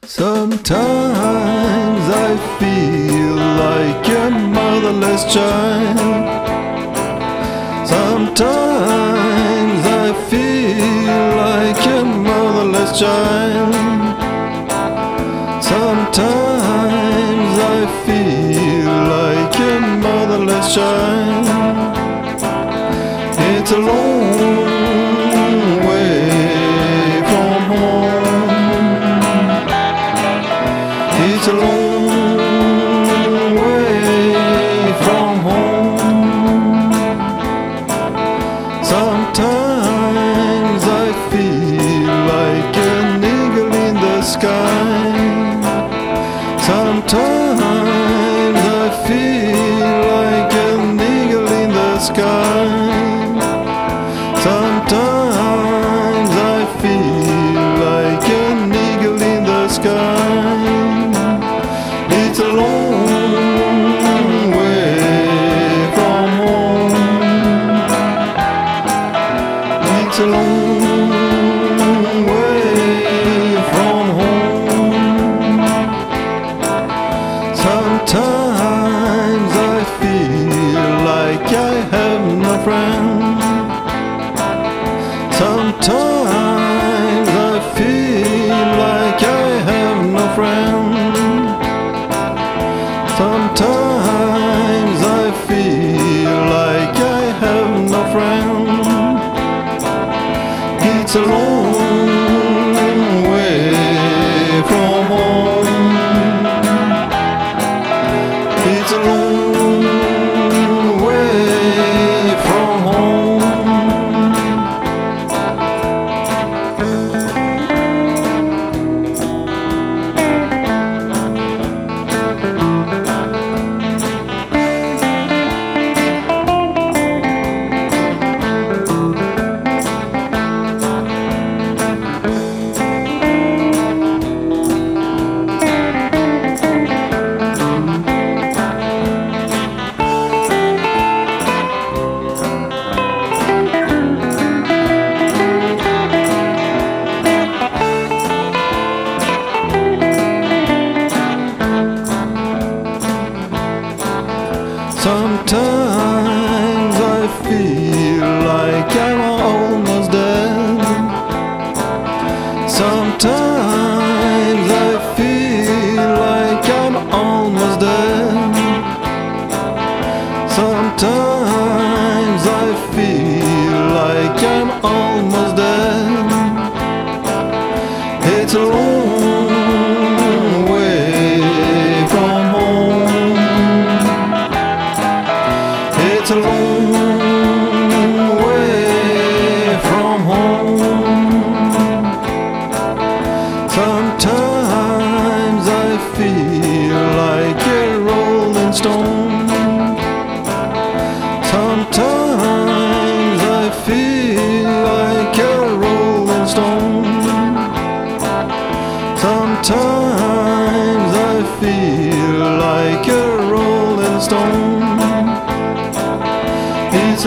Sometimes I feel like a motherless child. Sometimes I feel like a motherless child. Sometimes I feel like a motherless child. It's a long way from home. It's a long way from home. Sometimes I feel like an eagle in the sky. Sometimes I feel like an eagle in the sky. Sometimes I feel like an eagle in the sky. It's a long way from home. It's a long way from home. Sometimes I feel like I have no friend. Sometimes I feel like I have no friend. Sometimes I feel like I have no friend. It's a long way from home. It's a long way from home. Sometimes I feel like I'm almost dead. Sometimes I feel like I'm almost dead. Sometimes I feel like I'm almost dead. It's a long way from home. It's a long way from home. Sometimes I feel like a rolling stone. Sometimes I feel like a rolling stone. Sometimes I feel like a rolling stone. It's a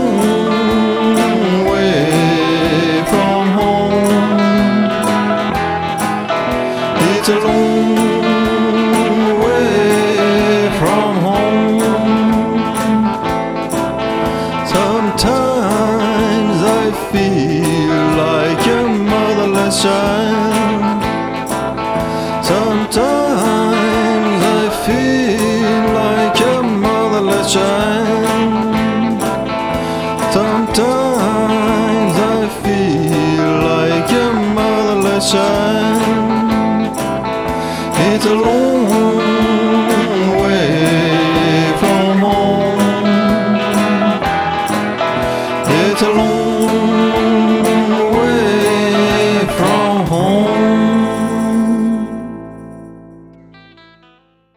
long way from home. It's a long way from home. Sometimes I feel like a motherless child. Sometimes I feel like a motherless child. Sometimes I feel like a motherless child. It's a long way from home. It's a long